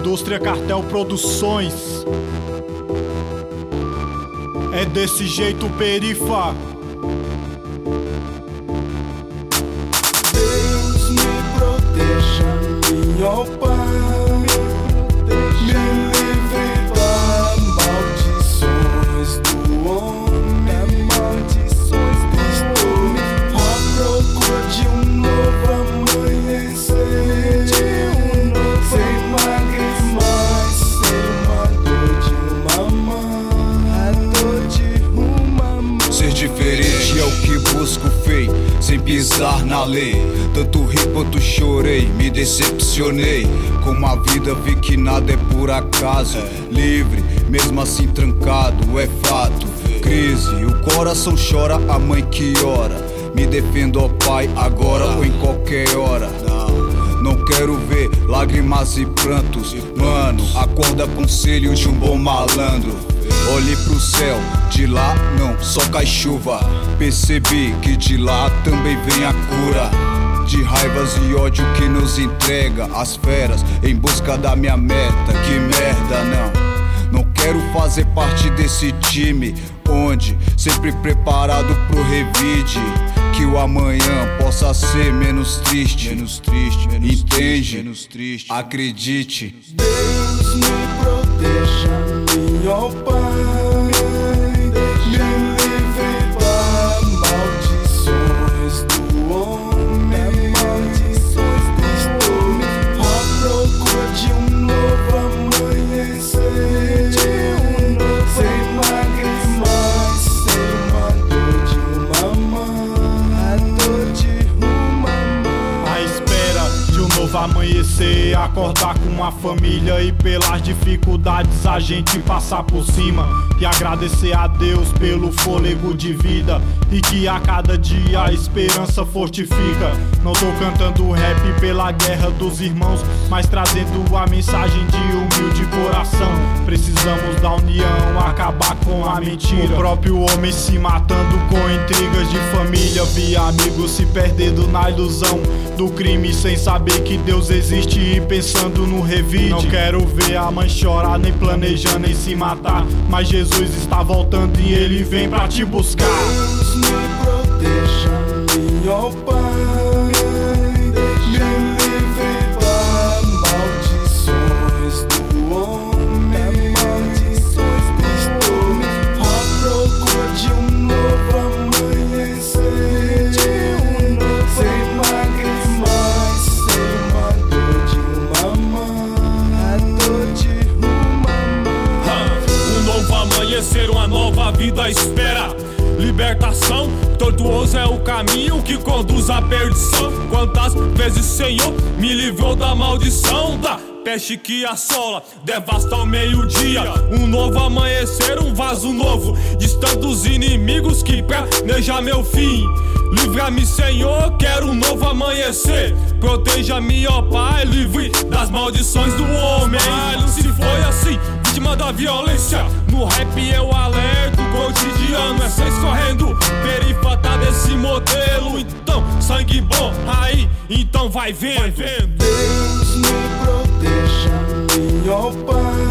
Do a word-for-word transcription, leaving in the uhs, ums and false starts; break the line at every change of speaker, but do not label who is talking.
Indústria Cartel Produções. É desse jeito, perifa.
Deus me proteja, minha pai, me livre das maldições do homem, maldições do homem. À procura de um novo amanhecer, sem lágrimas, sem uma dor de uma mãe, a dor de uma mãe.
Ser diferente é o que busco, fei, sem pisar na lei. Tanto ri quanto chorei, me decepcionei. Com a vida vi que nada é por acaso. Livre, mesmo assim trancado, é fato. Crise, o coração chora, a mãe que ora. Me defendo, ó pai, agora ou em qualquer hora. Não quero ver lágrimas e prantos. Mano, acorda, conselho de um bom malandro. Olhei pro céu, de lá não, só cai chuva. Percebi que de lá também vem a cura. De raivas e ódio que nos entrega as feras em busca da minha meta. Que merda, não. Não quero fazer parte desse time onde sempre preparado pro revide. Que o amanhã possa ser menos triste, menos triste, menos entende? Triste, menos triste. Acredite.
Deus me proteja, minha pai, me livre das maldições do homem, maldições do homem. À procura de um novo amanhecer, sem lágrimas, sem uma dor de uma mãe, a dor de uma mãe.
À espera de um novo amanhecer, acordar com uma família e pelas dificuldades a gente passar por cima. E agradecer a Deus pelo fôlego de vida e que a cada dia a esperança fortifica. Não tô cantando rap pela guerra dos irmãos, mas trazendo a mensagem de humilde coração. Precisamos da união, acabar com a mentira. O próprio homem se matando com intrigas de família. Vi amigos se perdendo na ilusão do crime, sem saber que Deus existe e pensando no revide. Não quero ver a mãe chorar, nem planejando em se matar, mas Jesus está voltando e Ele vem pra te buscar.
Deus me proteja, minha pai, me livre das maldições do homem, maldições do homem. À procura de um novo amanhecer, sem lágrimas, sem uma dor de uma mãe, a dor de uma mãe.
Um novo amanhecer, uma nova vida espera. Libertação, tortuoso é o caminho que conduz à perdição. Quantas vezes, Senhor, me livrou da maldição da peste que assola, devasta ao meio-dia. Um novo amanhecer, um vaso novo, distante dos inimigos que planejam meu fim. Livra-me, Senhor, quero um novo amanhecer. Proteja-me, ó Pai, livre das maldições do homem. Se foi assim, vítima da violência, no rap eu alerto, cotidiano é seis correndo, perifa tá desse modelo. Então, sangue bom, aí, então vai vendo, vai vendo.
Deus me proteja, minha pai.